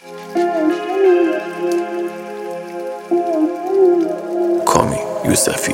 کامی یوسفی.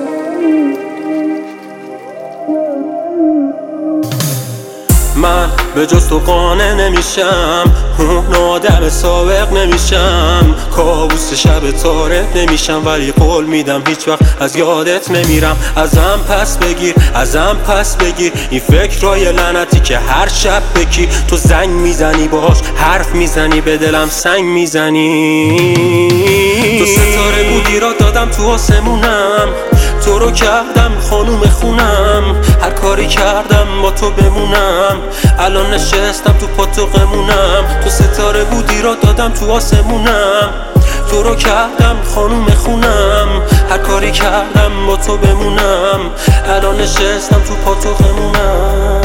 من به جز تو قانع نمیشم، اون آدم سابق نمیشم، کابوس شب تارک نمیشم، ولی قول میدم هیچ وقت از یادت نمیرم. ازم پس بگیر این فکرای لعنتی که هر شب بکی تو زنگ میزنی، باهاش حرف میزنی، به دلم سنگ میزنی. تو ستاره بودی را دادم تو آسمونم، تو رو کردم خانوم خونم، هر کاری کردم با تو بمونم، الان نشستم تو پاتوقمونم. تو ستاره بودی را دادم تو آسمونم، تو رو کردم خانوم خونم، هر کاری کردم با تو بمونم، الان نشستم تو پاتوقمونم.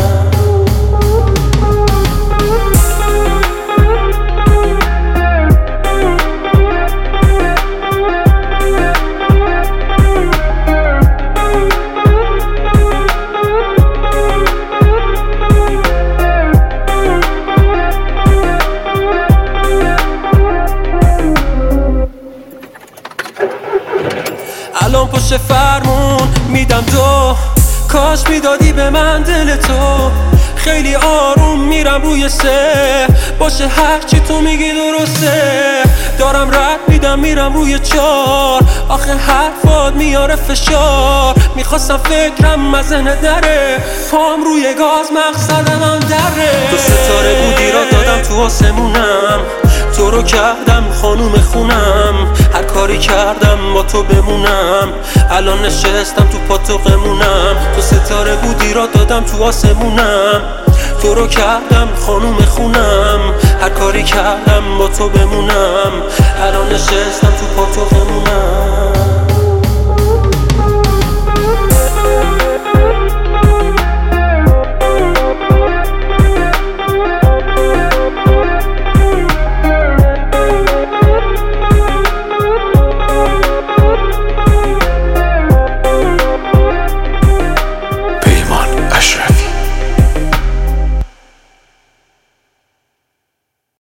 الان پشت فرمون میدم دو، کاش میدادی به من دل تو، خیلی آروم میرم روی سه، باشه هرچی تو میگی درسته، دارم رد میدم میرم روی چار، آخه حرفات میاره فشار، میخواستم فکرم مزن دره، پام روی گاز مقصدم هم دره. تو ستاره بودی را دادم تو آسمونم، تو رو کردم خانوم خونم، هر کاری کردم با تو بمونم، الان نشستم تو پاتوقمونم. تو ستاره بودی را دادم تو آسمونم، تو رو کردم خانوم خونم، هر کاری کردم با تو بمونم، الان نشستم تو پاتوقمونم.